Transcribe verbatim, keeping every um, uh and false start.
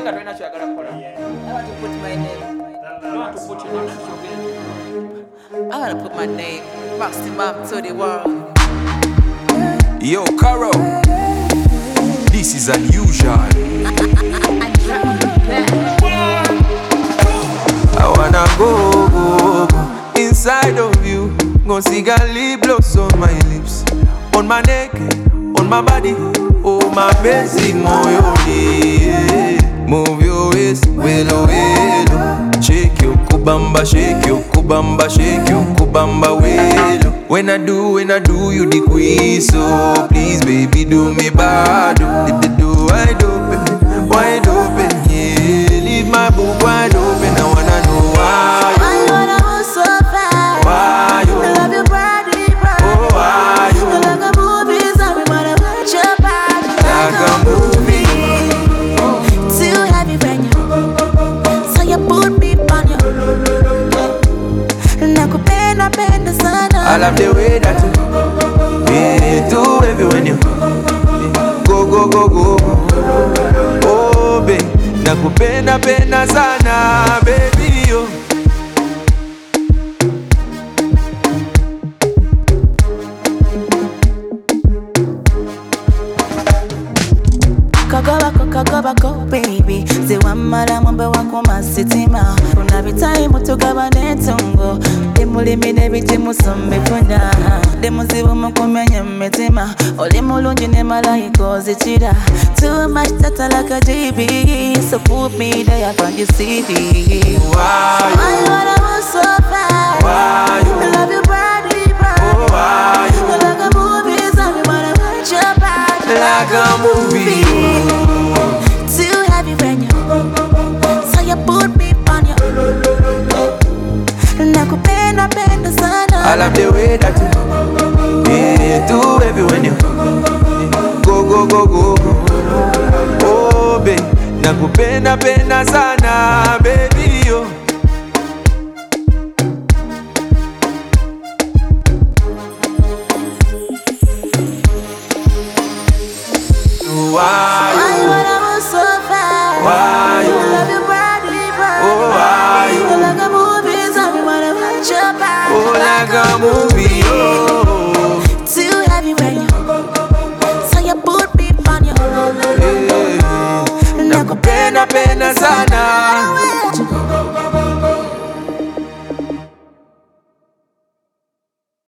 singa twena kyagala kukola. I want to put my name. You want to put your name to your I want to put my name, maximum to the world. Yo, Caro, this is unusual. I wanna go, go, go inside of you. Go see lip gloss on my lips, on my neck, on my body. Oh, my basic moyoni. Move your waist, willow, willow. Shake your kubamba, shake your kubamba, shake your kubamba, willow. When I do, when I do, you the quiz. So please, baby, do me bad. Do, do, do, wide open, wide open. Yeah, leave my book wide open. I wanna know why. Why you wanna move so fast? Why you? I love your body, body. Oh, why you? You like a movie, so we wanna watch your body Like a movie. Too heavy when you, so you put me on you. Nakupenda penda sana. I love the way that you be too heavy when you go, go, go, go. Oh, babe, nakupenda penda sana, baby, yo. Kagabako, kagabako, baby. Ziwamala mwembe wako masitima. Kuna bitaimu tugabane tungo. Demulimi nebitimu sombefuna. Demuzibu mukumenya mmetima. Oli mulungi ne malayika zikira. Too much data like a G B. So put me there on your C D. Why you? Why you wanna move so fast? Why you? I love your body, body. Oh, why you? You like a movie, so we wanna watch your body Like a movie. Too heavy when you, so you put me on you. Nakupenda penda sana. I love the way that you be too heavy when you go, go, go, go, go. Oh, babe, nakupenda penda sana, baby, yo. Why Why you you? wanna move so fast? Why you? I love your body, body. Oh, why you? You like a movie, so we wanna watch your body Oh, like a movie.